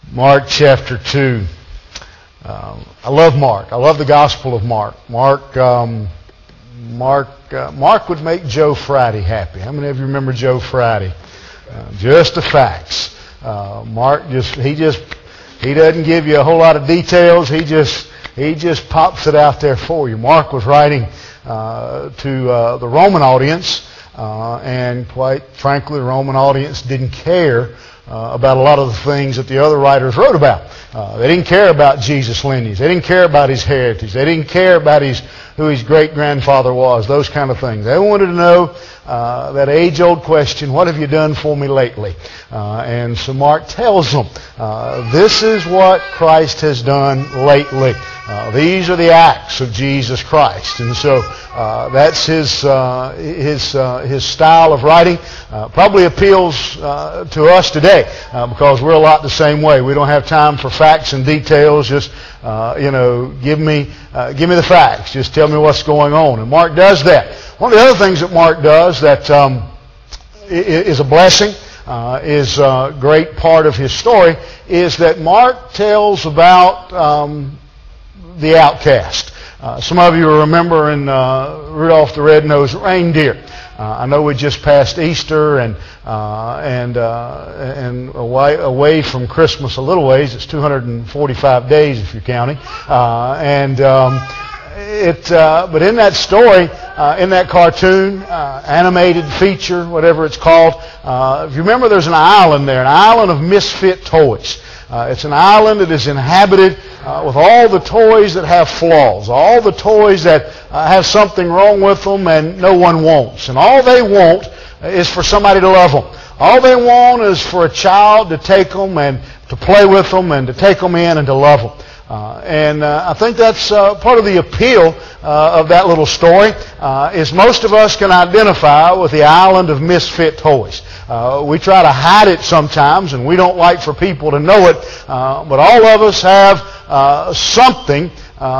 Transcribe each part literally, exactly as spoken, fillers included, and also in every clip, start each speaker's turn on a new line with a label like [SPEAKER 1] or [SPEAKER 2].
[SPEAKER 1] Mark chapter two. Um, I love Mark. I love the Gospel of Mark. Mark, um, Mark, uh, Mark would make Joe Friday happy. How many of you remember Joe Friday? Uh, just the facts. Uh, Mark just he just he doesn't give you a whole lot of details. He just he just pops it out there for you. Mark was writing uh, to uh, the Roman audience, uh, and quite frankly, the Roman audience didn't care Uh, about a lot of the things that the other writers wrote about. Uh, they didn't care about Jesus' lineage. They didn't care about his heritage. They didn't care about his who his great-grandfather was, those kind of things. They wanted to know uh, that age-old question, what have you done for me lately? Uh, and so Mark tells them, uh, this is what Christ has done lately. Uh, these are the acts of Jesus Christ. And so uh, that's his uh, his uh, his style of writing. Uh, probably appeals uh, to us today uh, because we're a lot the same way. We don't have time for facts and details. Just uh, you know, give me uh, give me the facts. Just tell me what's going on. And Mark does that. One of the other things that Mark does that um, is a blessing, uh, is a great part of his story, is that Mark tells about Um, the outcast. Uh, some of you will remember in uh, Rudolph the Red-Nosed Reindeer. Uh, I know we just passed Easter and uh, and uh, and away, away from Christmas a little ways. It's two hundred forty-five days if you're counting. Uh, and um, it, uh, but in that story, uh, in that cartoon, uh, animated feature, whatever it's called, uh, if you remember, there's an island there, an island of misfit toys. Uh, it's an island that is inhabited uh, with all the toys that have flaws, all the toys that uh, have something wrong with them and no one wants. And all they want is for somebody to love them. All they want is for a child to take them and to play with them and to take them in and to love them. Uh, and uh, I think that's uh, part of the appeal uh, of that little story, uh, is most of us can identify with the island of misfit toys. Uh, we try to hide it sometimes, and we don't like for people to know it, uh, but all of us have uh, something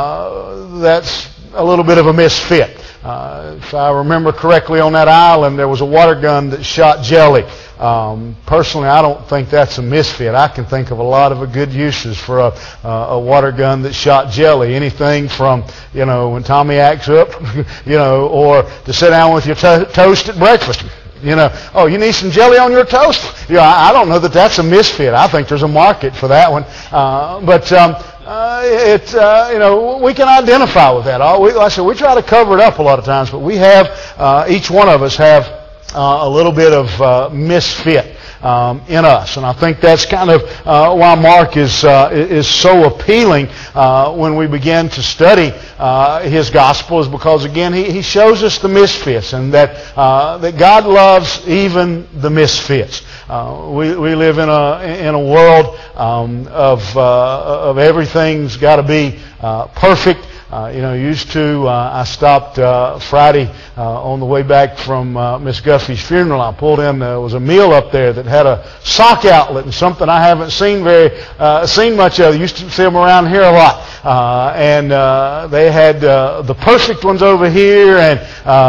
[SPEAKER 1] uh, that's a little bit of a misfit. Uh, if I remember correctly, on that island there was a water gun that shot jelly. Um, personally, I don't think that's a misfit. I can think of a lot of good uses for a, uh, a water gun that shot jelly. Anything from, you know, when Tommy acts up, you know, or to sit down with your to- toast at breakfast. You know, oh, you need some jelly on your toast? You know, I, I don't know that that's a misfit. I think there's a market for that one. Uh, but um, uh, it, uh, you know, we can identify with that. All we, like I said, we try to cover it up a lot of times, but we have, uh, each one of us have uh, a little bit of uh, misfit Um, in us, and I think that's kind of uh, why Mark is uh, is so appealing uh, when we begin to study uh, his gospel, is because again he, he shows us the misfits, and that uh, that God loves even the misfits. Uh, we we live in a in a world um, of uh, of everything's got to be uh, perfect. Uh, you know, used to, uh, I stopped uh, Friday uh, on the way back from uh, Miss Guffey's funeral. I pulled in, there was a meal up there that had a sock outlet, and something I haven't seen very, uh, seen much of. Used to see them around here a lot. Uh, and uh, they had uh, the perfect ones over here, and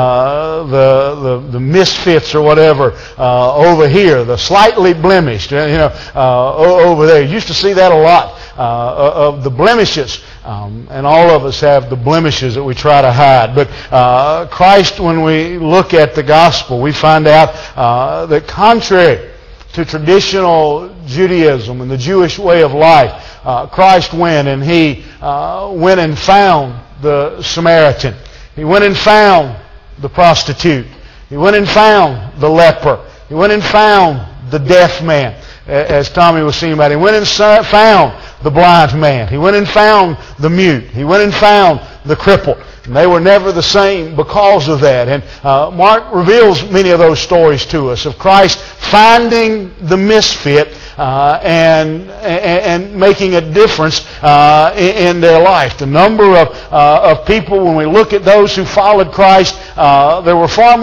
[SPEAKER 1] uh, the, the the misfits or whatever uh, over here, the slightly blemished, you know, uh, over there. Used to see that a lot uh, of the blemishes. Um, and all of us have the blemishes that we try to hide. But uh, Christ, when we look at the gospel, we find out uh, that contrary to traditional Judaism and the Jewish way of life, uh, Christ went and he uh, went and found the Samaritan. He went and found the prostitute. He went and found the leper. He went and found the deaf man, as Tommy was singing about. He went and found the blind man. He went and found the mute. He went and found the crippled. And they were never the same because of that. And uh, Mark reveals many of those stories to us of Christ finding the misfit uh, and, and and making a difference uh, in, in their life. The number of uh, of people, when we look at those who followed Christ, uh, there were far more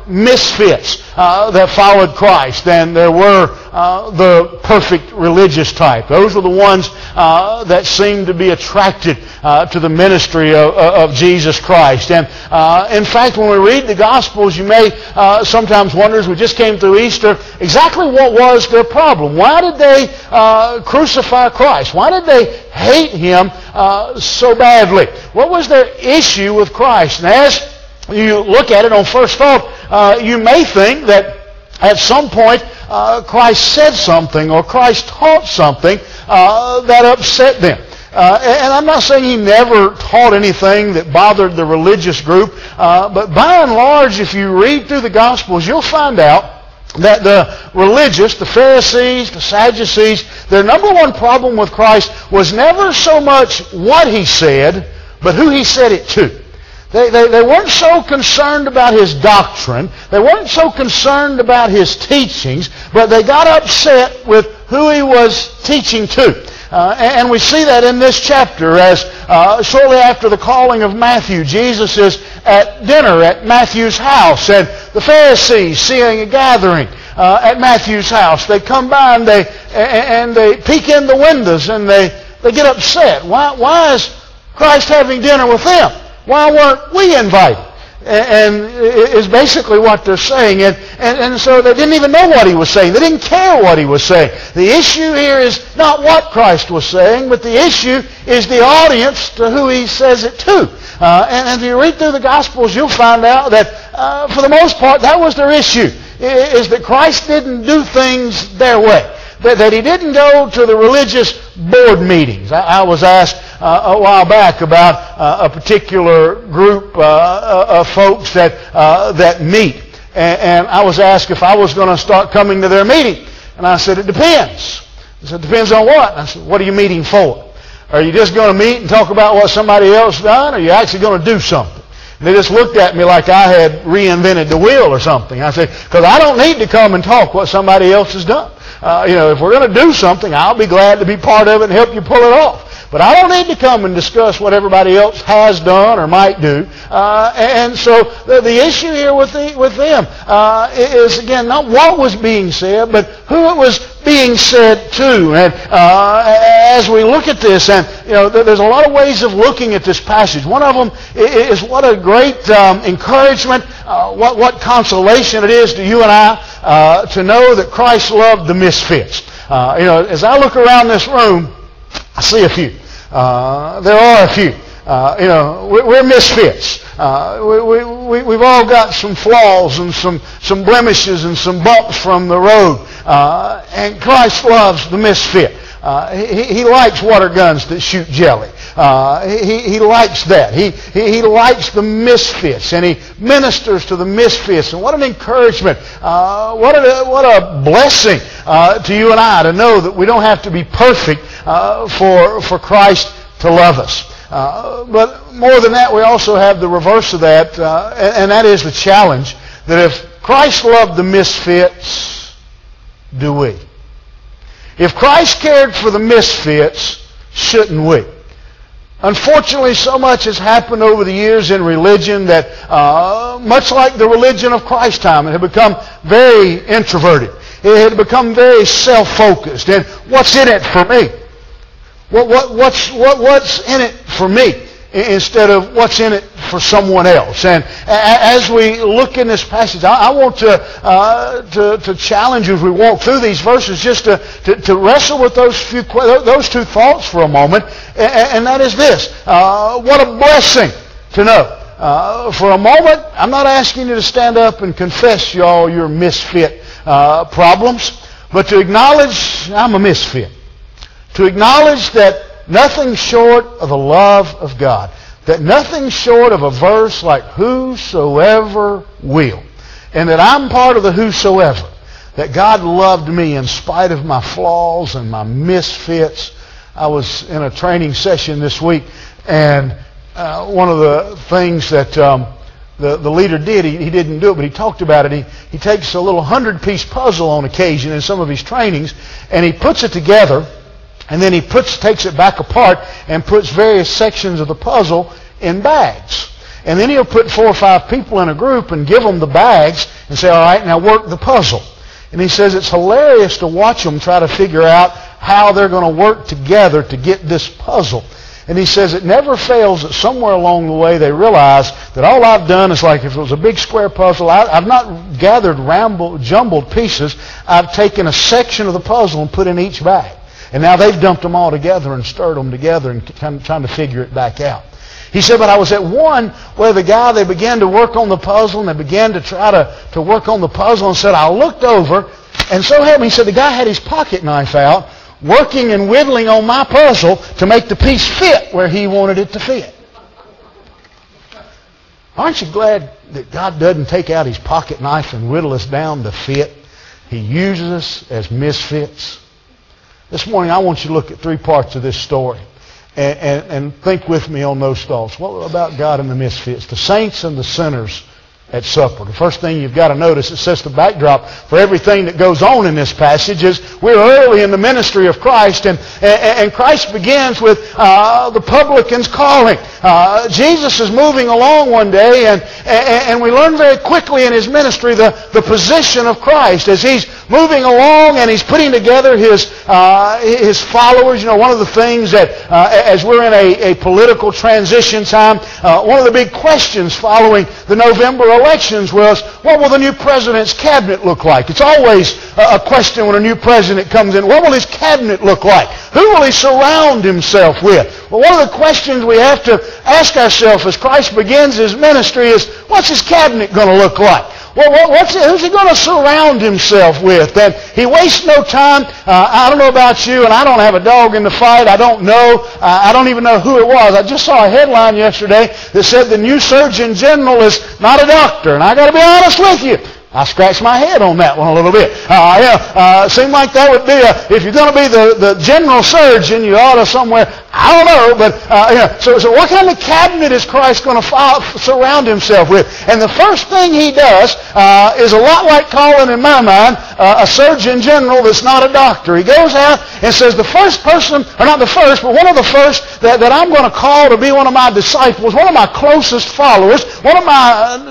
[SPEAKER 1] misfits uh, that followed Christ than there were uh, the perfect religious type. Those were the ones uh, that seemed to be attracted uh, to the ministry of, of Jesus Christ. And uh, in fact, when we read the Gospels, you may uh, sometimes wonder, as we just came through Easter, exactly what was their problem. Why did they uh, crucify Christ? Why did they hate Him uh, so badly? What was their issue with Christ? And as you look at it on first thought, uh, you may think that at some point uh, Christ said something or Christ taught something uh, that upset them. Uh, and I'm not saying He never taught anything that bothered the religious group, uh, but by and large, if you read through the Gospels, you'll find out that the religious, the Pharisees, the Sadducees, their number one problem with Christ was never so much what He said, but who He said it to. They, they, they weren't so concerned about His doctrine. They weren't so concerned about His teachings, but they got upset with who He was teaching to. Uh, and we see that in this chapter as uh, shortly after the calling of Matthew, Jesus is at dinner at Matthew's house, and the Pharisees, seeing a gathering uh, at Matthew's house, they come by and they and they peek in the windows and they, they get upset. Why, why is Christ having dinner with them? Why weren't we invited? And is basically what they're saying. And, and, and so they didn't even know what He was saying. They didn't care what He was saying. The issue here is not what Christ was saying, but the issue is the audience to who He says it to. Uh, and if you read through the Gospels, you'll find out that uh, for the most part, that was their issue, is that Christ didn't do things their way. That, that He didn't go to the religious board meetings. I, I was asked uh, a while back about uh, a particular group uh, of folks that uh, that meet, and, and I was asked if I was going to start coming to their meeting, and I said it depends. I said, depends on what? And I said, what are you meeting for? Are you just going to meet and talk about what somebody else done, or are you actually going to do something? And they just looked at me like I had reinvented the wheel or something. I said, because I don't need to come and talk what somebody else has done. Uh, you know, if we're going to do something, I'll be glad to be part of it and help you pull it off. But I don't need to come and discuss what everybody else has done or might do. Uh, and so the, the issue here with the, with them uh, is, again, not what was being said, but who it was being said to. And uh, as we look at this, and you know, there's a lot of ways of looking at this passage. One of them is what a great um, encouragement, uh, what what consolation it is to you and I uh, to know that Christ loved the misfits. Uh, you know, as I look around this room, I see a few. Uh, there are a few. Uh, you know, we're, we're misfits. Uh, we, we, we've all got some flaws and some, some blemishes and some bumps from the road. Uh, and Christ loves the misfit. Uh, he, he likes water guns that shoot jelly. Uh, he, he likes that. He, he, he likes the misfits, and He ministers to the misfits. And what an encouragement. Uh, what, a, what a blessing uh, to you and I to know that we don't have to be perfect uh, for, for Christ to love us. Uh, but more than that, we also have the reverse of that, uh, and, and that is the challenge that if Christ loved the misfits, do we? If Christ cared for the misfits, shouldn't we? Unfortunately, so much has happened over the years in religion that, uh, much like the religion of Christ's time, it had become very introverted. It had become very self-focused. And what's in it for me? What, what, what's, what, what's in it for me instead of what's in it for someone else? And as we look in this passage, I, I want to, uh, to to challenge you as we walk through these verses just to, to, to wrestle with those few those two thoughts for a moment, and, and that is this. Uh, what a blessing to know. Uh, for a moment, I'm not asking you to stand up and confess you all your misfit uh, problems, but to acknowledge I'm a misfit. To acknowledge that nothing short of the love of God, that nothing short of a verse like whosoever will, and that I'm part of the whosoever, that God loved me in spite of my flaws and my misfits. I was in a training session this week, and uh, one of the things that um, the, the leader did, he, he didn't do it, but he talked about it. He, he takes a little hundred-piece puzzle on occasion in some of his trainings, and he puts it together. And then he puts, takes it back apart and puts various sections of the puzzle in bags. And then he'll put four or five people in a group and give them the bags and say, all right, now work the puzzle. And he says it's hilarious to watch them try to figure out how they're going to work together to get this puzzle. And he says it never fails that somewhere along the way they realize that all I've done is like if it was a big square puzzle, I, I've not gathered rambled, jumbled pieces. I've taken a section of the puzzle and put in each bag. And now they've dumped them all together and stirred them together and kind of trying to figure it back out. He said, but I was at one where the guy, they began to work on the puzzle and they began to try to, to work on the puzzle and said, I looked over and so help me. He said the guy had his pocket knife out working and whittling on my puzzle to make the piece fit where he wanted it to fit. Aren't you glad that God doesn't take out his pocket knife and whittle us down to fit? He uses us as misfits. This morning I want you to look at three parts of this story. And, and, and think with me on those thoughts. What about God and the misfits? The saints and the sinners at supper. The first thing you've got to notice, it sets the backdrop for everything that goes on in this passage, is we're early in the ministry of Christ, and, and Christ begins with uh, the publicans calling. Uh, Jesus is moving along one day, and, and we learn very quickly in his ministry the, the position of Christ as he's moving along and he's putting together his uh, his followers. You know, one of the things that, uh, as we're in a, a political transition time, uh, one of the big questions following the November elections was, what will the new president's cabinet look like? It's always a question when a new president comes in. What will his cabinet look like? Who will he surround himself with? Well, one of the questions we have to ask ourselves as Christ begins his ministry is, what's his cabinet going to look like? Well, what's it, who's he going to surround himself with? And he wastes no time. Uh, I don't know about you, and I don't have a dog in the fight. I don't know. Uh, I don't even know who it was. I just saw a headline yesterday that said the new Surgeon General is not a doctor. And I got to be honest with you, I scratched my head on that one a little bit. Uh, yeah, uh, seemed like that would be a, if you're going to be the, the general surgeon, you ought to somewhere, I don't know, but, uh, yeah. So, so what kind of cabinet is Christ going to follow, surround himself with? And the first thing he does uh, is a lot like calling, in my mind, uh, a surgeon general that's not a doctor. He goes out and says, the first person, or not the first, but one of the first that, that I'm going to call to be one of my disciples, one of my closest followers, one of my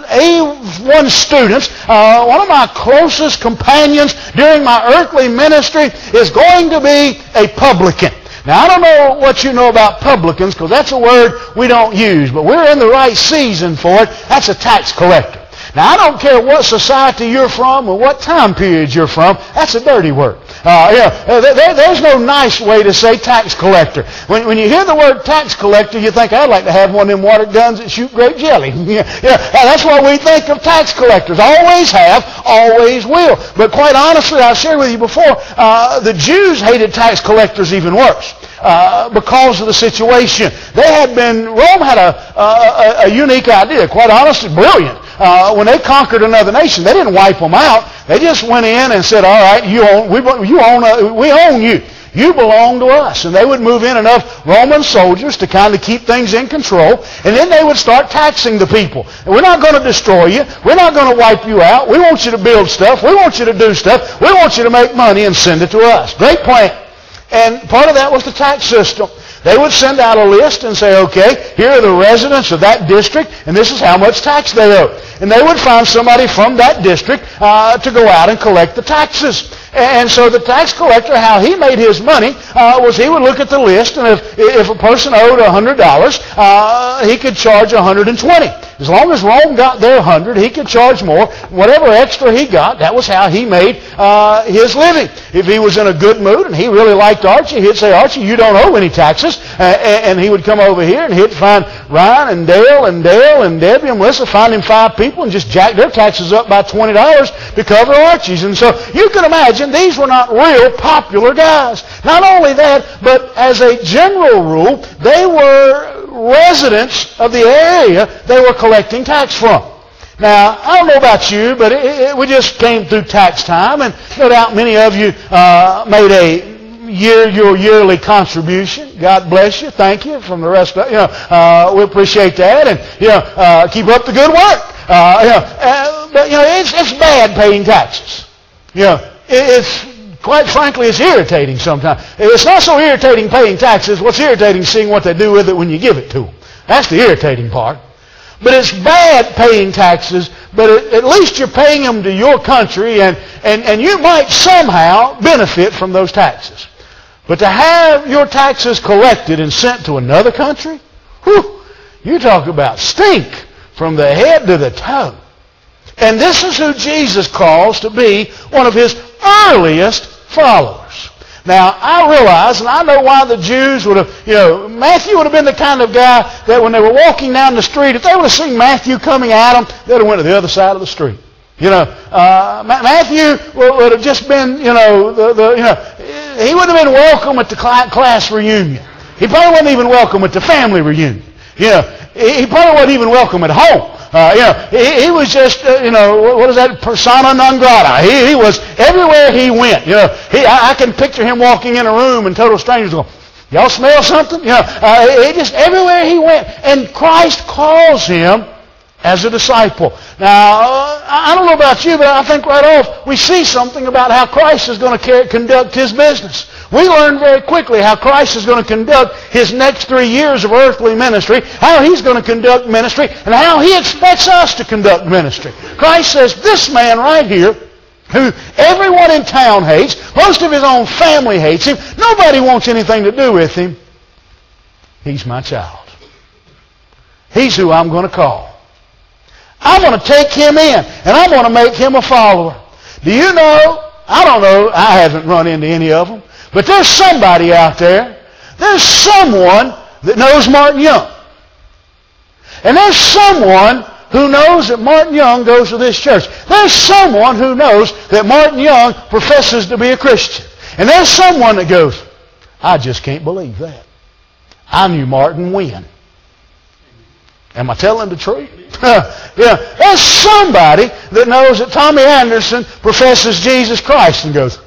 [SPEAKER 1] A one students, uh, Uh, one of my closest companions during my earthly ministry is going to be a publican. Now, I don't know what you know about publicans, because that's a word we don't use, but we're in the right season for it. That's a tax collector. Now, I don't care what society you're from or what time period you're from. That's a dirty word. Uh, yeah, there, there's no nice way to say tax collector. When, when you hear the word tax collector, you think, I'd like to have one of them water guns that shoot grape jelly. yeah, yeah, that's what we think of tax collectors. Always have, always will. But quite honestly, I've shared with you before, uh, the Jews hated tax collectors even worse. Uh, because of the situation. They had been, Rome had a, a, a unique idea, quite honestly, brilliant. Uh, when they conquered another nation, they didn't wipe them out. They just went in and said, all right, you own, we, you own, uh, we own you. You belong to us. And they would move in enough Roman soldiers to kind of keep things in control. And then they would start taxing the people. And we're not going to destroy you. We're not going to wipe you out. We want you to build stuff. We want you to do stuff. We want you to make money and send it to us. Great plan. And part of that was the tax system. They would send out a list and say, okay, here are the residents of that district, and this is how much tax they owe. And they would find somebody from that district uh, to go out and collect the taxes. And so the tax collector, how he made his money uh, was he would look at the list, and if, if a person owed one hundred dollars, uh, he could charge one hundred twenty dollars. As long as Rome got their one hundred dollars, he could charge more. Whatever extra he got, that was how he made uh, his living. If he was in a good mood and he really liked Archie, he'd say, Archie, you don't owe any taxes. Uh, and he would come over here and he'd find Ryan and Dale and Dale and Debbie and Melissa, find him five people and just jack their taxes up by twenty dollars to cover Archie's. And so you can imagine these were not real popular guys. Not only that, but as a general rule, they were residents of the area they were collecting tax from. Now, I don't know about you, but it, it, we just came through tax time, and no doubt many of you uh, made a year your yearly contribution. God bless you. Thank you. From the rest of you know, uh, we appreciate that, and you know, uh, keep up the good work. Uh, you know, uh, but you know, it's, it's bad paying taxes. You know, it, it's quite frankly, it's irritating sometimes. It's not so irritating paying taxes. What's irritating is seeing what they do with it when you give it to them. That's the irritating part. but it's bad paying taxes, but at least you're paying them to your country, and, and, and you might somehow benefit from those taxes. But to have your taxes collected and sent to another country, whew, you talk about stink from the head to the toe. And this is who Jesus calls to be one of his earliest followers. Now, I realize, and I know why the Jews would have, you know, Matthew would have been the kind of guy that when they were walking down the street, if they would have seen Matthew coming at them, they'd have went to the other side of the street. You know, uh, Matthew would have just been, you know, the, the, you know, he wouldn't have been welcome at the class reunion. He probably wasn't even welcome at the family reunion. You know, he probably wasn't even welcome at home. Uh, you know, he, he was just, uh, you know, what is that, persona non grata. He, he was everywhere he went. You know, he, I, I can picture him walking in a room and total strangers going, y'all smell something? You know, uh, he just everywhere he went. And Christ calls him as a disciple. Now, uh, I don't know about you, but I think right off we see something about how Christ is going to conduct his business. We learn very quickly how Christ is going to conduct his next three years of earthly ministry, how he's going to conduct ministry, and how he expects us to conduct ministry. Christ says, this man right here, who everyone in town hates, most of his own family hates him, nobody wants anything to do with him, he's my child. He's who I'm going to call. I'm going to take him in, and I'm going to make him a follower. Do you know, I don't know, I haven't run into any of them, but there's somebody out there, there's someone that knows Martin Young. And there's someone who knows that Martin Young goes to this church. There's someone who knows that Martin Young professes to be a Christian. And there's someone that goes, I just can't believe that. I knew Martin when. Am I telling the truth? Yeah. There's somebody that knows that Tommy Anderson professes Jesus Christ and goes,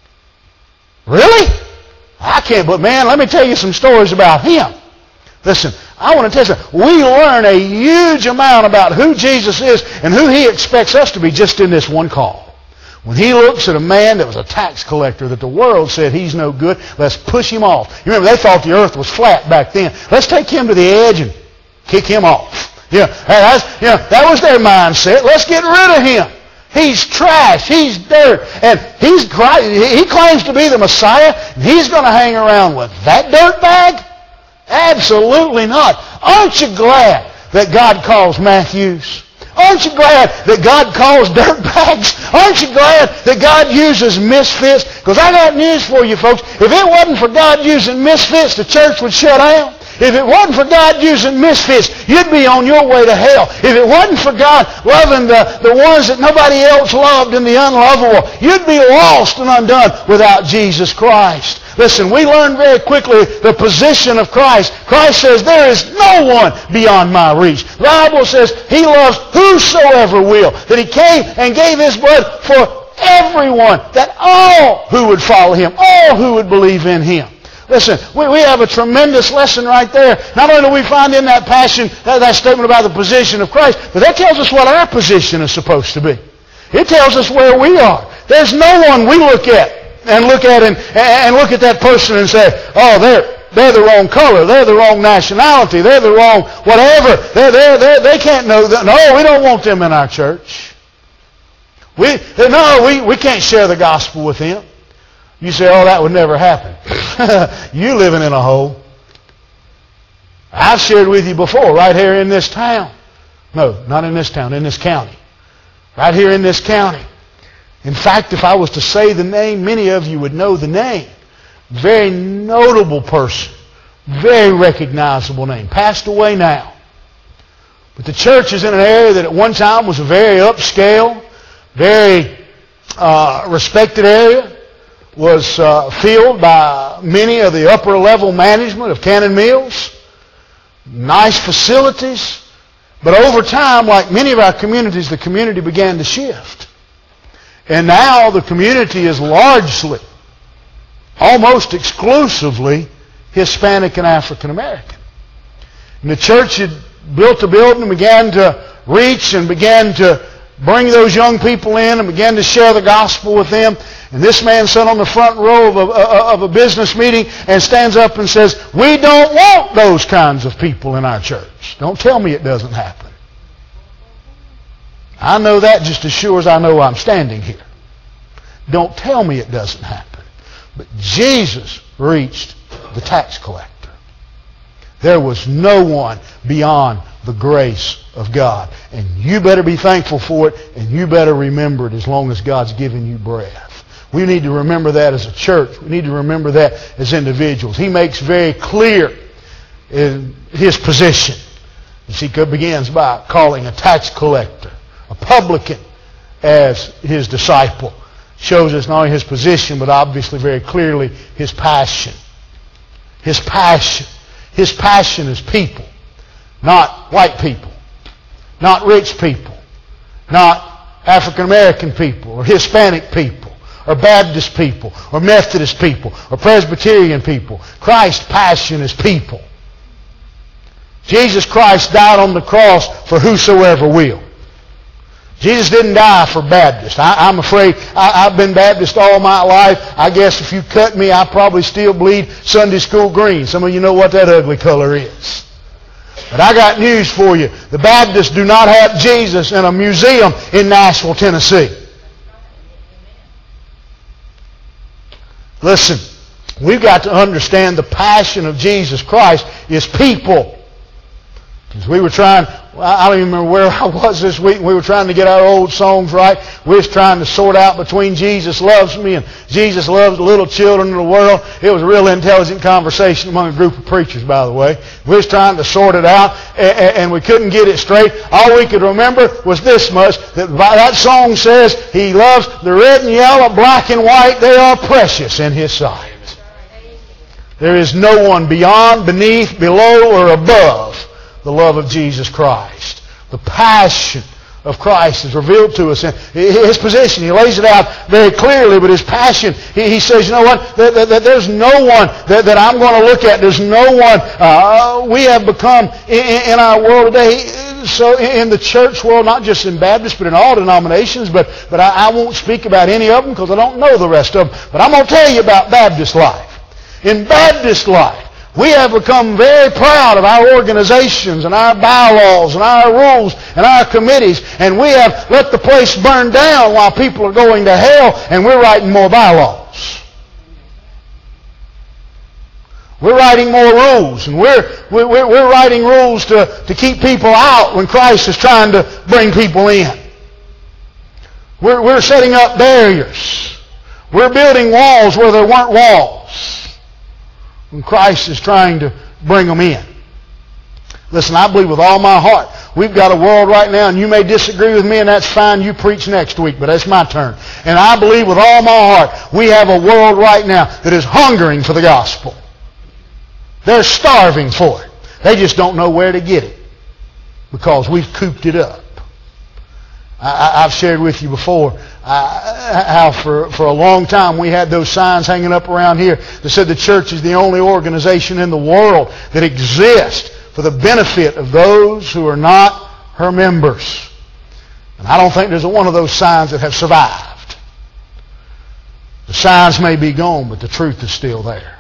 [SPEAKER 1] really? I can't, but man, let me tell you some stories about him. Listen, I want to tell you something. We learn a huge amount about who Jesus is and who he expects us to be just in this one call. When he looks at a man that was a tax collector that the world said he's no good, let's push him off. You remember, they thought the earth was flat back then. Let's take him to the edge and kick him off. Yeah, that's, you know, that was their mindset. Let's get rid of him. He's trash. He's dirt. And he's he claims to be the Messiah, and he's going to hang around with that dirt bag? Absolutely not. Aren't you glad that God calls Matthews? Aren't you glad that God calls dirt bags? Aren't you glad that God uses misfits? Because I got news for you folks. If it wasn't for God using misfits, the church would shut down. If it wasn't for God using misfits, you'd be on your way to hell. If it wasn't for God loving the, the ones that nobody else loved and the unlovable, you'd be lost and undone without Jesus Christ. Listen, we learn very quickly the position of Christ. Christ says, there is no one beyond my reach. The Bible says he loves whosoever will. That he came and gave his blood for everyone. That all who would follow him, all who would believe in him. Listen, we, we have a tremendous lesson right there. Not only do we find in that passion, that, that statement about the position of Christ, but that tells us what our position is supposed to be. It tells us where we are. There's no one we look at and look at and, and look at that person and say, oh, they're, they're the wrong color, they're the wrong nationality, they're the wrong whatever. They're, they're, they're, they can't know that. No, we don't want them in our church. We, no, we, we can't share the gospel with them. You say, oh, that would never happen. You living in a hole. I've shared with you before, right here in this town. No, not in this town, in this county. Right here in this county. In fact, if I was to say the name, many of you would know the name. Very notable person. Very recognizable name. Passed away now. But the church is in an area that at one time was a very upscale, very uh, respected area. Was uh, filled by many of the upper level management of Cannon Mills. Nice facilities. But over time, like many of our communities, the community began to shift. And now the community is largely, almost exclusively, Hispanic and African American. And the church had built a building and began to reach and began to bring those young people in and began to share the gospel with them. And this man sat on the front row of a, of a business meeting and stands up and says, we don't want those kinds of people in our church. Don't tell me it doesn't happen. I know that just as sure as I know I'm standing here. Don't tell me it doesn't happen. But Jesus reached the tax collector. There was no one beyond the grace of God. And you better be thankful for it, and you better remember it as long as God's given you breath. We need to remember that as a church. We need to remember that as individuals. He makes very clear in his position. As he begins by calling a tax collector, a publican, as his disciple. Shows us not only his position, but obviously very clearly his passion. His passion. His passion is people. Not white people. Not rich people. Not African American people or Hispanic people or Baptist people or Methodist people or Presbyterian people. Christ's passion is people. Jesus Christ died on the cross for whosoever will. Jesus didn't die for Baptists. I, I'm afraid I, I've been Baptist all my life. I guess if you cut me, I probably still bleed Sunday school green. Some of you know what that ugly color is. But I got news for you. The Baptists do not have Jesus in a museum in Nashville, Tennessee. Listen, we've got to understand the passion of Jesus Christ is people. As we were trying, I don't even remember where I was this week, and we were trying to get our old songs right. We was trying to sort out between Jesus loves me and Jesus loves the little children in the world. It was a real intelligent conversation among a group of preachers, by the way. We was trying to sort it out, and we couldn't get it straight. All we could remember was this much, that that song says, He loves the red and yellow, black and white. They are precious in His sight. There is no one beyond, beneath, below, or above the love of Jesus Christ. The passion of Christ is revealed to us in His position. He lays it out very clearly, but His passion, He, he says, you know what, that, that, that there's no one that, that I'm going to look at. There's no one. Uh, we have become, in, in our world today, so in the church world, not just in Baptist, but in all denominations, but, but I, I won't speak about any of them because I don't know the rest of them. But I'm going to tell you about Baptist life. In Baptist life, we have become very proud of our organizations and our bylaws and our rules and our committees, and we have let the place burn down while people are going to hell, and we're writing more bylaws. We're writing more rules, and we're we're, we're writing rules to, to keep people out when Christ is trying to bring people in. We're, we're setting up barriers. We're building walls where there weren't walls when Christ is trying to bring them in. Listen, I believe with all my heart, we've got a world right now, and you may disagree with me, and that's fine. You preach next week, but that's my turn. And I believe with all my heart, we have a world right now that is hungering for the gospel. They're starving for it. They just don't know where to get it because we've cooped it up. I, I've shared with you before uh, how for, for a long time we had those signs hanging up around here that said the church is the only organization in the world that exists for the benefit of those who are not her members. And I don't think there's a one of those signs that have survived. The signs may be gone, but the truth is still there.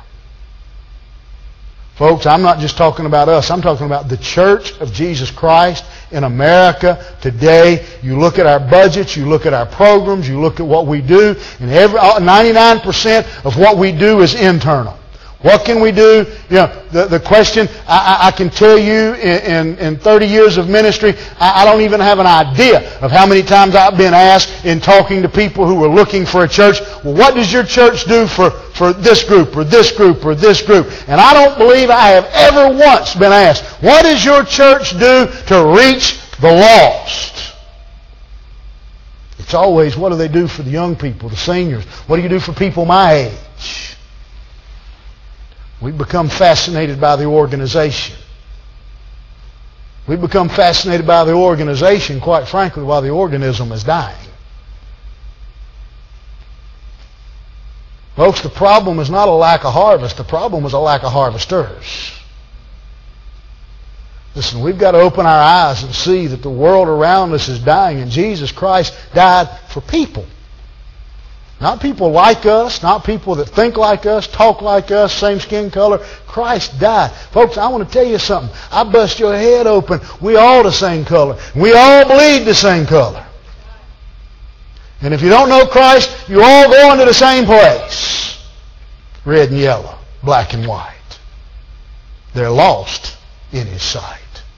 [SPEAKER 1] Folks, I'm not just talking about us. I'm talking about the church of Jesus Christ in America today. You look at our budgets, you look at our programs, you look at what we do, and every ninety-nine percent of what we do is internal. What can we do? You know, the, the question, I, I can tell you in, in, in thirty years of ministry, I, I don't even have an idea of how many times I've been asked in talking to people who were looking for a church, well, what does your church do for, for this group or this group or this group? And I don't believe I have ever once been asked, what does your church do to reach the lost? It's always, what do they do for the young people, the seniors? What do you do for people my age? We've become fascinated by the organization. We've become fascinated by the organization, quite frankly, while the organism is dying. Folks, the problem is not a lack of harvest. The problem is a lack of harvesters. Listen, we've got to open our eyes and see that the world around us is dying, and Jesus Christ died for people. Not people like us, not people that think like us, talk like us, same skin color. Christ died. Folks, I want to tell you something. I bust your head open. We all the same color. We all bleed the same color. And if you don't know Christ, you all go into the same place. Red and yellow, black and white. They're lost in His sight.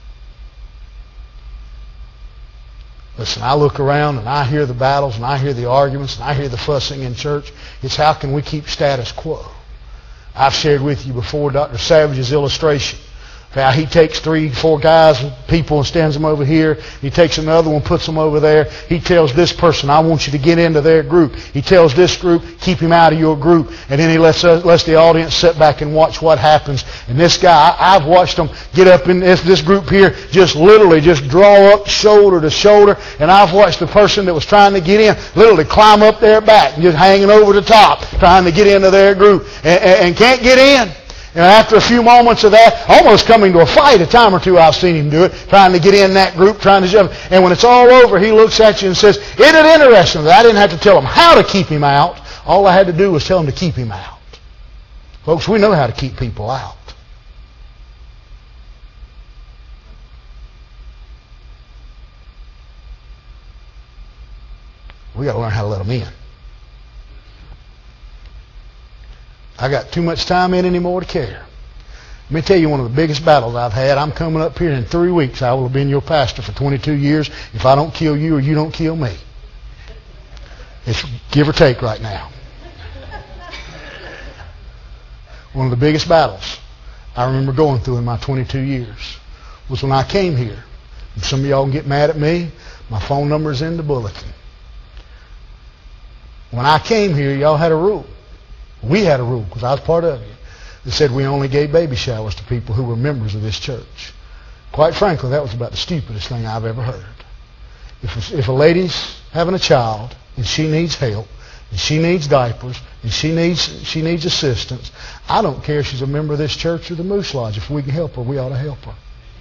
[SPEAKER 1] Listen, I look around and I hear the battles and I hear the arguments and I hear the fussing in church. It's how can we keep status quo? I've shared with you before Doctor Savage's illustration. How he takes three, four guys, people, and stands them over here. He takes another one, puts them over there. He tells this person, I want you to get into their group. He tells this group, keep him out of your group. And then he lets, us, lets the audience sit back and watch what happens. And this guy, I, I've watched him get up in this, this group here, just literally just draw up shoulder to shoulder. And I've watched the person that was trying to get in literally climb up their back, just hanging over the top, trying to get into their group, and, and, and can't get in. And after a few moments of that, almost coming to a fight, a time or two I've seen him do it, trying to get in that group, trying to jump. And when it's all over, he looks at you and says, isn't it interesting that I didn't have to tell him how to keep him out. All I had to do was tell him to keep him out. Folks, we know how to keep people out. We got to learn how to let them in. I got too much time in anymore to care. Let me tell you one of the biggest battles I've had. I'm coming up here in three weeks. I will have been your pastor for twenty-two years if I don't kill you or you don't kill me. It's give or take right now. One of the biggest battles I remember going through in my twenty-two years was when I came here. And some of y'all can get mad at me. My phone number is in the bulletin. When I came here, y'all had a rule. We had a rule, because I was part of it, that said we only gave baby showers to people who were members of this church. Quite frankly, that was about the stupidest thing I've ever heard. If, if a lady's having a child and she needs help, and she needs diapers, and she needs she needs assistance, I don't care if she's a member of this church or the Moose Lodge. If we can help her, we ought to help her.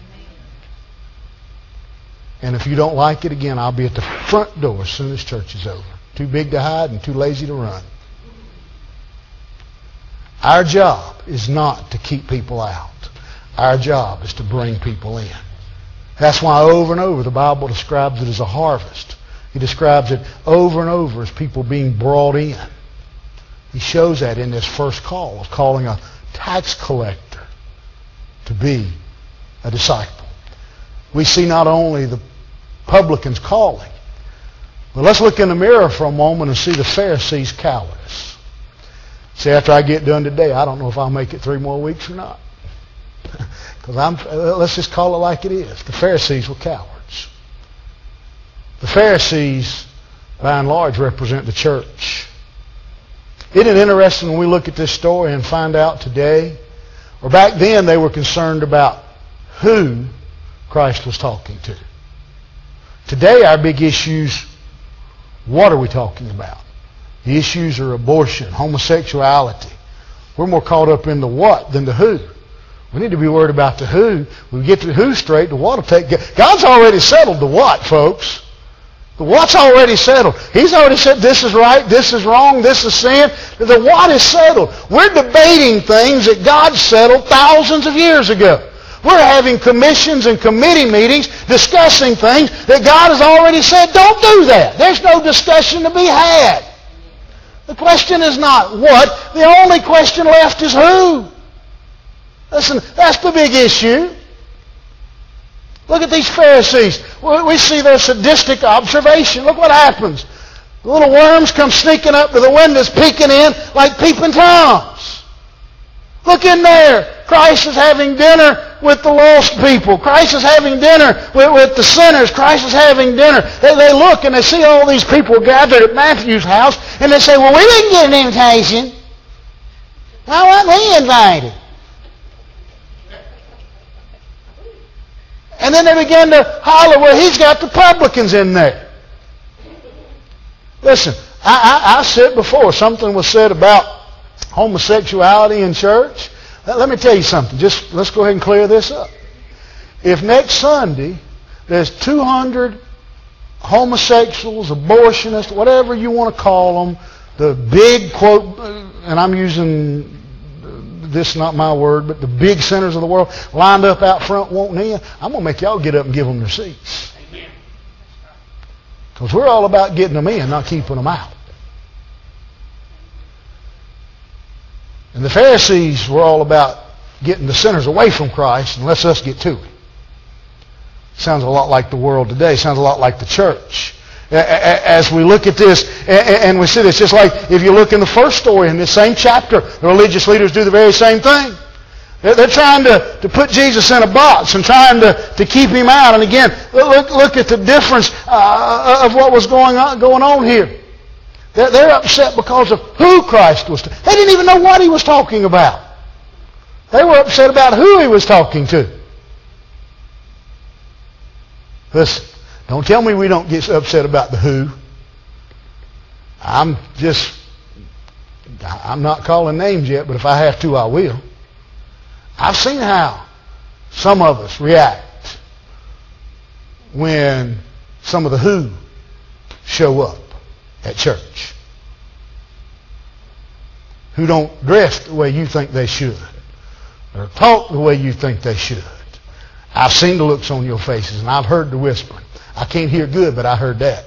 [SPEAKER 1] And if you don't like it, again, I'll be at the front door as soon as church is over. Too big to hide and too lazy to run. Our job is not to keep people out. Our job is to bring people in. That's why over and over the Bible describes it as a harvest. He describes it over and over as people being brought in. He shows that in this first call of calling a tax collector to be a disciple. We see not only the publicans calling, but let's look in the mirror for a moment and see the Pharisees' cowardice. See, after I get done today, I don't know if I'll make it three more weeks or not. Because I'm. Let's just call it like it is. The Pharisees were cowards. The Pharisees, by and large, represent the church. Isn't it interesting when we look at this story and find out today, or back then they were concerned about who Christ was talking to. Today our big issues, what are we talking about? The issues are abortion, homosexuality. We're more caught up in the what than the who. We need to be worried about the who. When we get the who straight, the what will take... God's already settled the what, folks. The what's already settled. He's already said this is right, this is wrong, this is sin. The what is settled. We're debating things that God settled thousands of years ago. We're having commissions and committee meetings discussing things that God has already said, don't do that. There's no discussion to be had. The question is not what. The only question left is who. Listen, that's the big issue. Look at these Pharisees. We see their sadistic observation. Look what happens. The little worms come sneaking up to the windows, peeking in like peeping Toms. Look in there. Christ is having dinner with the lost people. Christ is having dinner with, with the sinners. Christ is having dinner. They, they look and they see all these people gathered at Matthew's house, and they say, well, we didn't get an invitation. Why weren't we invited? And then they begin to holler, well, he's got the publicans in there. Listen, I, I, I said before, something was said about homosexuality in church. Let me tell you something. Just let's go ahead and clear this up. If next Sunday there's two hundred homosexuals, abortionists, whatever you want to call them, the big quote, and I'm using this, not my word, but the big sinners of the world lined up out front wanting in, I'm going to make y'all get up and give them their seats. Because we're all about getting them in, not keeping them out. And the Pharisees were all about getting the sinners away from Christ and lets us get to Him. Sounds a lot like the world today. Sounds a lot like the church. As we look at this and we see this, just like if you look in the first story in this same chapter, the religious leaders do the very same thing. They're trying to, to put Jesus in a box and trying to, to keep Him out. And again, look, look at the difference uh, of what was going on, going on here. They're, they're upset because of who Christ was. They didn't even know what He was talking about. They were upset about who He was talking to. Listen, don't tell me we don't get upset about the who. I'm just, I'm not calling names yet, but if I have to, I will. I've seen how some of us react when some of the who show up at church. Who don't dress the way you think they should, or talk the way you think they should. I've seen the looks on your faces, and I've heard the whispering. I can't hear good, but I heard that.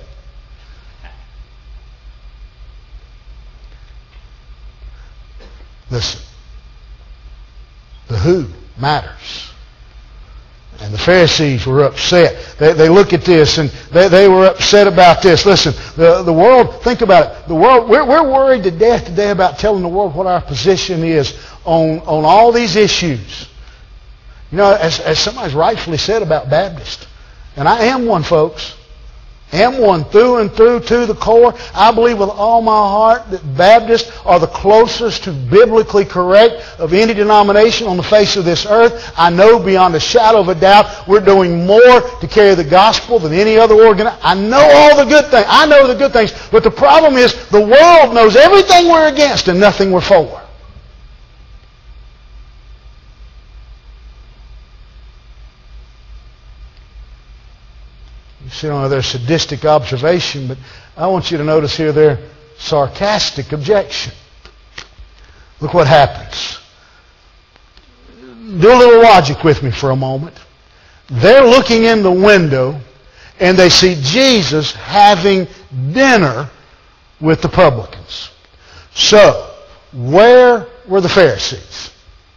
[SPEAKER 1] Listen. The who matters. And the Pharisees were upset. They, they look at this and they, they were upset about this. Listen, the, the world, think about it. The world, we're, we're worried to death today about telling the world what our position is on, on all these issues. You know, as, as somebody's rightfully said about Baptists, and I am one, folks. Am one through and through to the core. I believe with all my heart that Baptists are the closest to biblically correct of any denomination on the face of this earth. I know beyond a shadow of a doubt we're doing more to carry the gospel than any other organ. I know all the good things. I know the good things. But the problem is the world knows everything we're against and nothing we're for. You see on their sadistic observation, but I want you to notice here their sarcastic objection. Look what happens. Do a little logic with me for a moment. They're looking in the window and they see Jesus having dinner with the publicans. So, where were the Pharisees?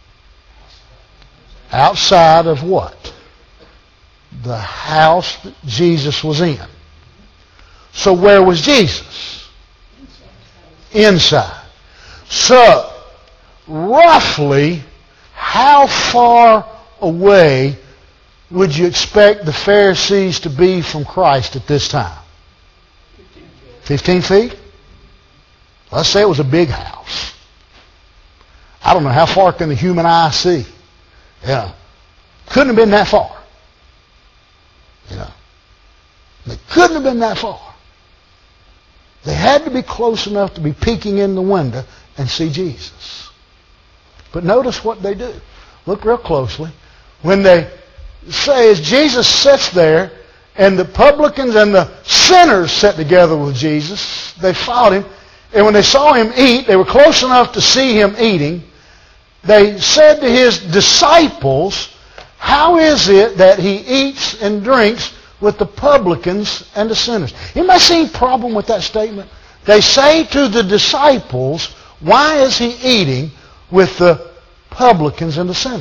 [SPEAKER 1] Outside of what? The house that Jesus was in. So where was Jesus? Inside. So, roughly, how far away would you expect the Pharisees to be from Christ at this time? Fifteen feet? Let's say it was a big house. I don't know, how far can the human eye see? Yeah. Couldn't have been that far. You know, they couldn't have been that far. They had to be close enough to be peeking in the window and see Jesus. But notice what they do. Look real closely. When they say, as Jesus sits there, and the publicans and the sinners sat together with Jesus, they followed Him, and when they saw Him eat, they were close enough to see Him eating. They said to His disciples, how is it that He eats and drinks with the publicans and the sinners? Anybody see any problem with that statement? They say to the disciples, why is He eating with the publicans and the sinners?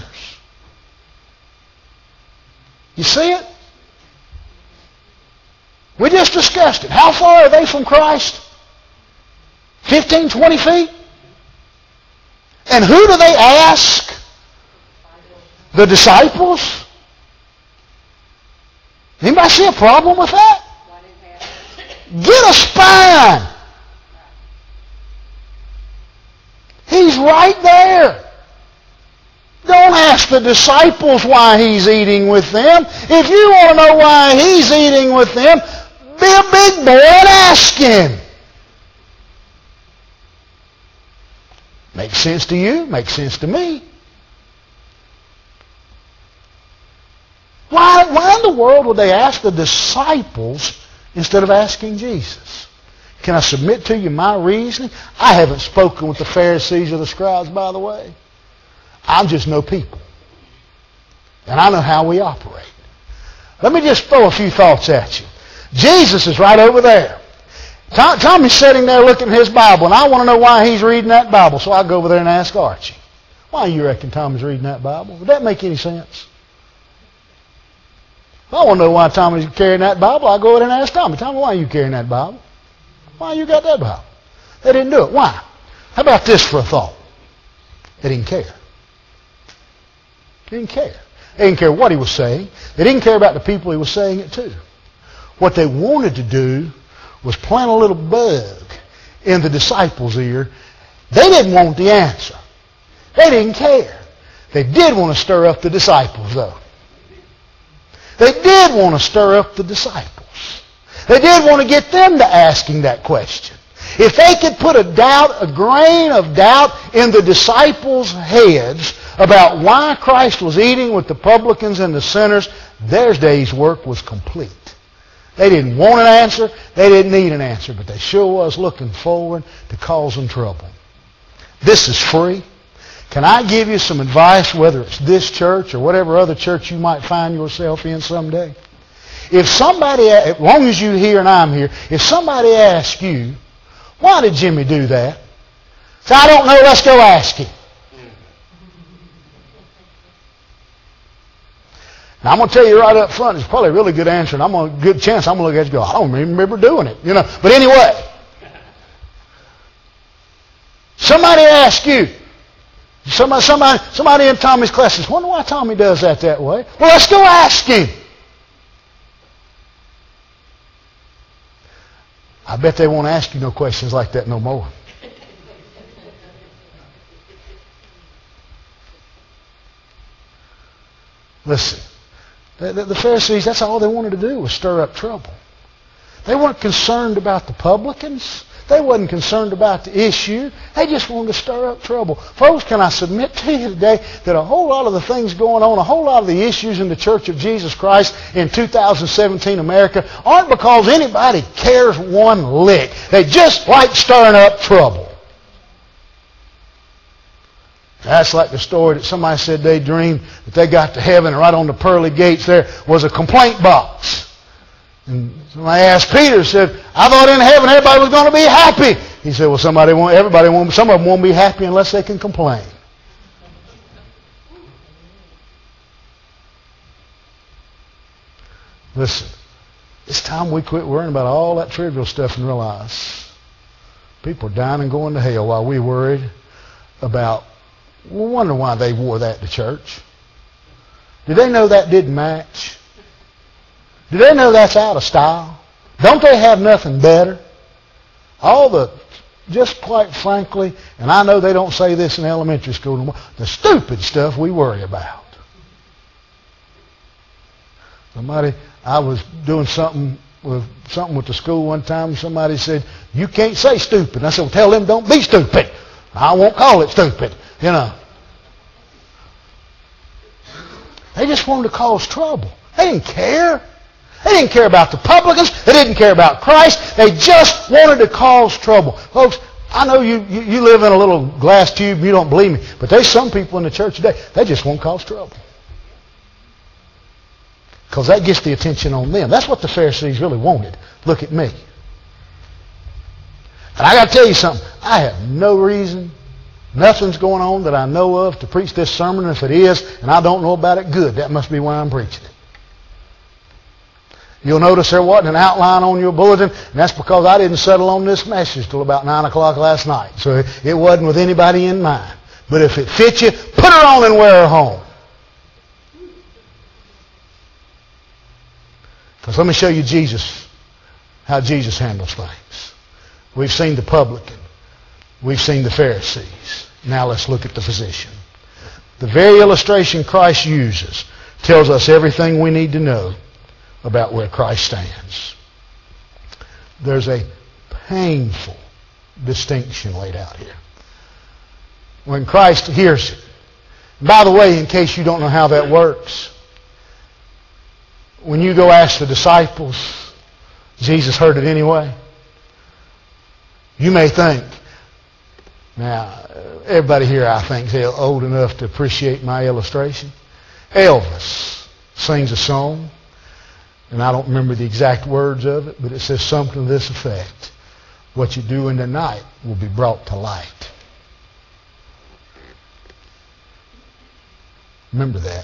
[SPEAKER 1] You see it? We just discussed it. How far are they from Christ? fifteen, twenty feet? And who do they ask? The disciples? Anybody see a problem with that? Get a spine. He's right there. Don't ask the disciples why He's eating with them. If you want to know why He's eating with them, be a big boy and ask Him. Makes sense to you? Makes sense to me. Why, why in the world would they ask the disciples instead of asking Jesus? Can I submit to you my reasoning? I haven't spoken with the Pharisees or the scribes, by the way. I just know people. And I know how we operate. Let me just throw a few thoughts at you. Jesus is right over there. Tom, Tommy's sitting there looking at his Bible, and I want to know why he's reading that Bible. So I go over there and ask Archie, why do you reckon Tommy's reading that Bible? Would that make any sense? If I want to know why Tommy's carrying that Bible, I go over there and ask Tommy, Tommy, why are you carrying that Bible? Why you got that Bible? They didn't do it. Why? How about this for a thought? They didn't care. They didn't care. They didn't care what he was saying. They didn't care about the people he was saying it to. What they wanted to do was plant a little bug in the disciples' ear. They didn't want the answer. They didn't care. They did want to stir up the disciples, though. They did want to stir up the disciples. They did want to get them to asking that question. If they could put a doubt, a grain of doubt in the disciples' heads about why Christ was eating with the publicans and the sinners, their day's work was complete. They didn't want an answer. They didn't need an answer. But they sure was looking forward to causing trouble. This is free. Can I give you some advice, whether it's this church or whatever other church you might find yourself in someday? If somebody, as long as you're here and I'm here, if somebody asks you, why did Jimmy do that? Say, I don't know, let's go ask him. Now, I'm going to tell you right up front, it's probably a really good answer, and I'm going to, good chance I'm going to look at you and go, I don't even remember doing it. You know. But anyway, somebody asks you, somebody, somebody, somebody in Tommy's class says, wonder why Tommy does that that way. Well, let's go ask him. I bet they won't ask you no questions like that no more. Listen, the, the, the Pharisees, that's all they wanted to do was stir up trouble. They weren't concerned about the publicans. They wasn't concerned about the issue. They just wanted to stir up trouble. Folks, can I submit to you today that a whole lot of the things going on, a whole lot of the issues in the Church of Jesus Christ in two thousand seventeen America aren't because anybody cares one lick. They just like stirring up trouble. That's like the story that somebody said they dreamed that they got to heaven and right on the pearly gates there was a complaint box. And somebody asked Peter, said, I thought in heaven everybody was going to be happy. He said, well, somebody won't, everybody won't, some of them won't be happy unless they can complain. Listen, it's time we quit worrying about all that trivial stuff and realize people are dying and going to hell while we worried about, we wonder why they wore that to church. Did they know that didn't match? Do they know that's out of style? Don't they have nothing better? All the, just quite frankly, and I know they don't say this in elementary school anymore, the stupid stuff we worry about. Somebody, I was doing something with something with the school one time, and somebody said, you can't say stupid. And I said, well, tell them don't be stupid. I won't call it stupid, you know. They just wanted to cause trouble. They didn't care. They didn't care about the publicans. They didn't care about Christ. They just wanted to cause trouble. Folks, I know you, you, you live in a little glass tube and you don't believe me, but there's some people in the church today, they just won't cause trouble. Because that gets the attention on them. That's what the Pharisees really wanted. Look at me. And I got to tell you something. I have no reason, nothing's going on that I know of to preach this sermon. And if it is, and I don't know about it, good. That must be why I'm preaching it. You'll notice there wasn't an outline on your bulletin, and that's because I didn't settle on this message till about nine o'clock last night. So it wasn't with anybody in mind. But if it fits you, put her on and wear her home. Because let me show you Jesus, how Jesus handles things. We've seen the publican. We've seen the Pharisees. Now let's look at the physician. The very illustration Christ uses tells us everything we need to know about where Christ stands. There's a painful distinction laid out here. When Christ hears it. By the way, in case you don't know how that works, when you go ask the disciples, Jesus heard it anyway. You may think, now, everybody here I think is old enough to appreciate my illustration. Elvis sings a song. And I don't remember the exact words of it, but it says something to this effect. What you do in the night will be brought to light. Remember that.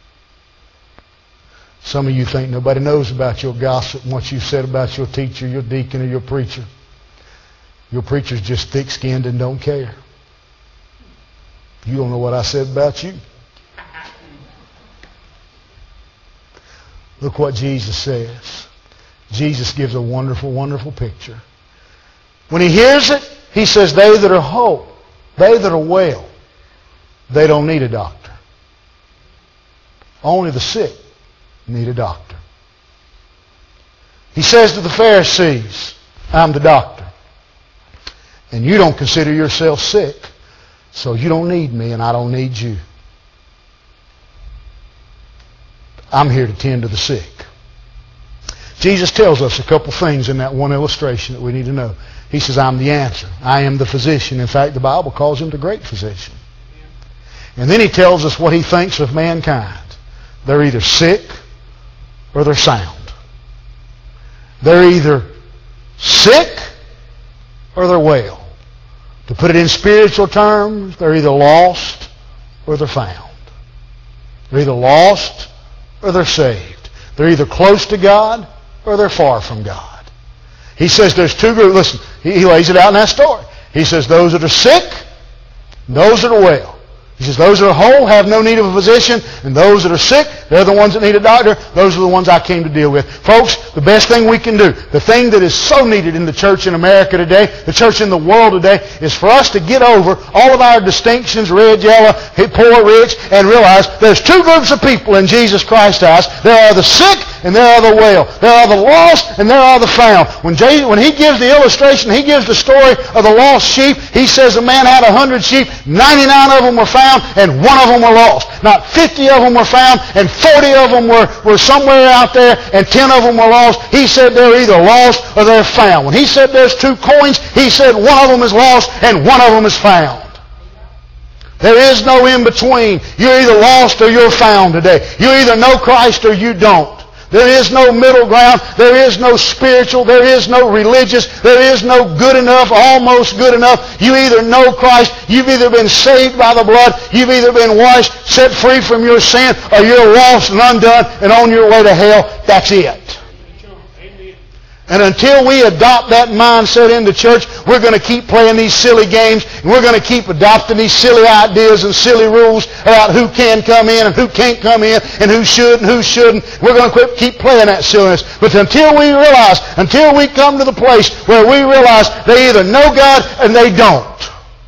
[SPEAKER 1] Some of you think nobody knows about your gossip and what you said about your teacher, your deacon, or your preacher. Your preacher's just thick-skinned and don't care. You don't know what I said about you. Look what Jesus says. Jesus gives a wonderful, wonderful picture. When he hears it, he says, they that are whole, they that are well, they don't need a doctor. Only the sick need a doctor. He says to the Pharisees, I'm the doctor. And you don't consider yourself sick, so you don't need me and I don't need you. I'm here to tend to the sick. Jesus tells us a couple things in that one illustration that we need to know. He says, I'm the answer. I am the physician. In fact, the Bible calls him the great physician. And then he tells us what he thinks of mankind. They're either sick or they're sound. They're either sick or they're well. To put it in spiritual terms, they're either lost or they're found. They're either lost or they're saved. They're either close to God or they're far from God. He says there's two groups. Listen, he, he lays it out in that story. He says those that are sick and those that are well. He says those that are whole have no need of a physician, and those that are sick, they're the ones that need a doctor. Those are the ones I came to deal with. Folks, the best thing we can do, the thing that is so needed in the church in America today, the church in the world today, is for us to get over all of our distinctions, red, yellow, poor, rich, and realize there's two groups of people in Jesus Christ's eyes. There are the sick and there are the well. There are the lost and there are the found. When, Jesus, when he gives the illustration, he gives the story of the lost sheep. He says a man had a hundred sheep, ninety-nine of them were found, and one of them were lost. Not fifty of them were found, and forty of them were, were somewhere out there, and ten of them were lost. He said they're either lost or they're found. When he said there's two coins, he said one of them is lost and one of them is found. There is no in between. You're either lost or you're found today. You either know Christ or you don't. There is no middle ground. There is no spiritual. There is no religious. There is no good enough, almost good enough. You either know Christ. You've either been saved by the blood. You've either been washed, set free from your sin, or you're lost and undone and on your way to hell. That's it. And until we adopt that mindset in the church, we're going to keep playing these silly games, and we're going to keep adopting these silly ideas and silly rules about who can come in and who can't come in and who should and who shouldn't. We're going to quit, keep playing that silliness. But until we realize, until we come to the place where we realize they either know God and they don't,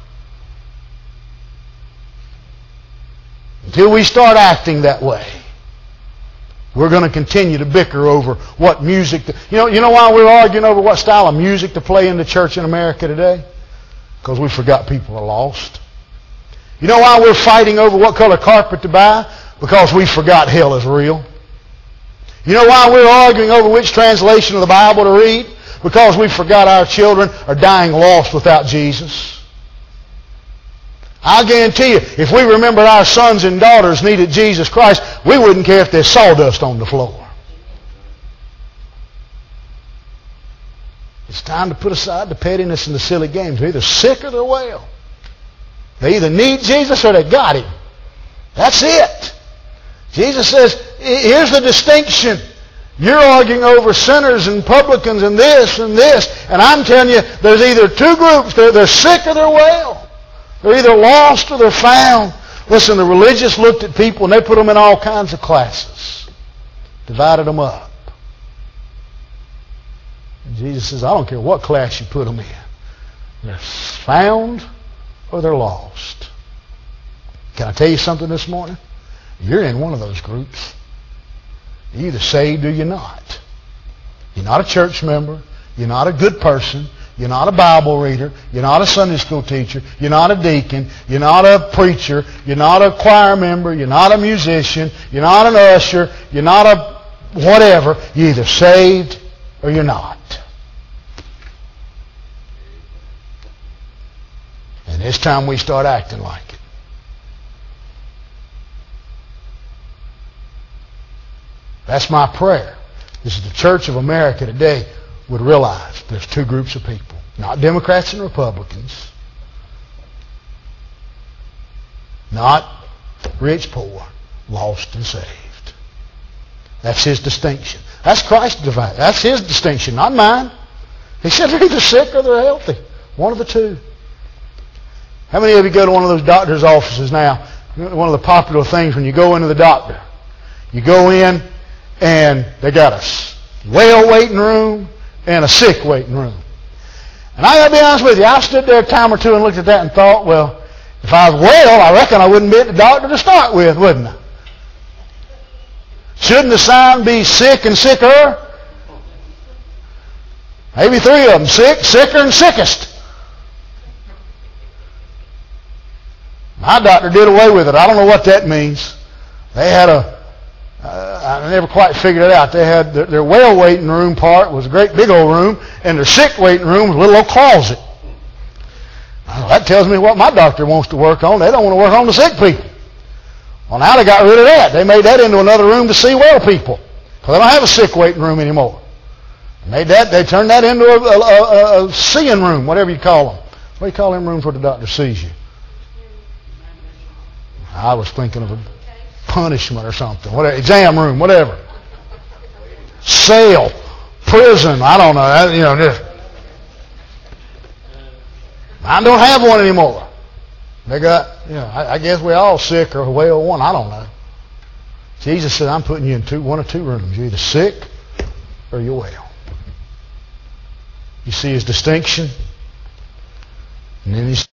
[SPEAKER 1] until we start acting that way, we're going to continue to bicker over what music... To, you know, you know why we're arguing over what style of music to play in the church in America today? Because we forgot people are lost. You know why we're fighting over what color carpet to buy? Because we forgot hell is real. You know why we're arguing over which translation of the Bible to read? Because we forgot our children are dying lost without Jesus. I guarantee you, if we remember our sons and daughters needed Jesus Christ, we wouldn't care if there's sawdust on the floor. It's time to put aside the pettiness and the silly games. They're either sick or they're well. They either need Jesus or they got him. That's it. Jesus says, here's the distinction. You're arguing over sinners and publicans and this and this. And I'm telling you, there's either two groups. They're, they're sick or they're well. They're either lost or they're found. Listen, the religious looked at people and they put them in all kinds of classes. Divided them up. And Jesus says, I don't care what class you put them in. They're found or they're lost. Can I tell you something this morning? You're in one of those groups. You're either saved or you're not. You're not a church member. You're not a good person. You're not a Bible reader. You're not a Sunday school teacher. You're not a deacon. You're not a preacher. You're not a choir member. You're not a musician. You're not an usher. You're not a whatever. You're either saved or you're not. And it's time we start acting like it. That's my prayer. is the Church of America today would realize there's two groups of people, not Democrats and Republicans, not rich, poor, lost and saved. That's his distinction. That's Christ's divide. That's his distinction, not mine. He said they're either sick or they're healthy. One of the two. How many of you go to one of those doctor's offices now? One of the popular things when you go into the doctor. You go in and they got a well waiting room and a sick waiting room. And I got to be honest with you, I stood there a time or two and looked at that and thought, well, if I was well, I reckon I wouldn't be at the doctor to start with, wouldn't I? Shouldn't the sign be sick and sicker? Maybe three of them, sick, sicker, and sickest. My doctor did away with it. I don't know what that means. They had a, uh, I never quite figured it out. They had their, their well waiting room part was a great big old room, and their sick waiting room was a little old closet. Well, that tells me what my doctor wants to work on. They don't want to work on the sick people. Well, now they got rid of that. They made that into another room to see well people. Because they don't have a sick waiting room anymore. They made that, they turned that into a, a, a, a seeing room, whatever you call them. What do you call them rooms where the doctor sees you? I was thinking of a punishment or something. Whatever, exam room, whatever. Cell, prison, I don't know. You know, just, I don't have one anymore. They got, you know, I, I guess we're all sick or well one. I don't know. Jesus said, I'm putting you in two, one or two rooms. You're either sick or you're well. You see his distinction? And then he